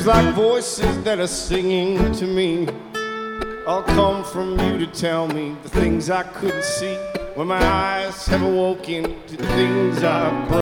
like voices that are singing to me. All come from you to tell me the things I couldn't see when my eyes have awoken to the things I've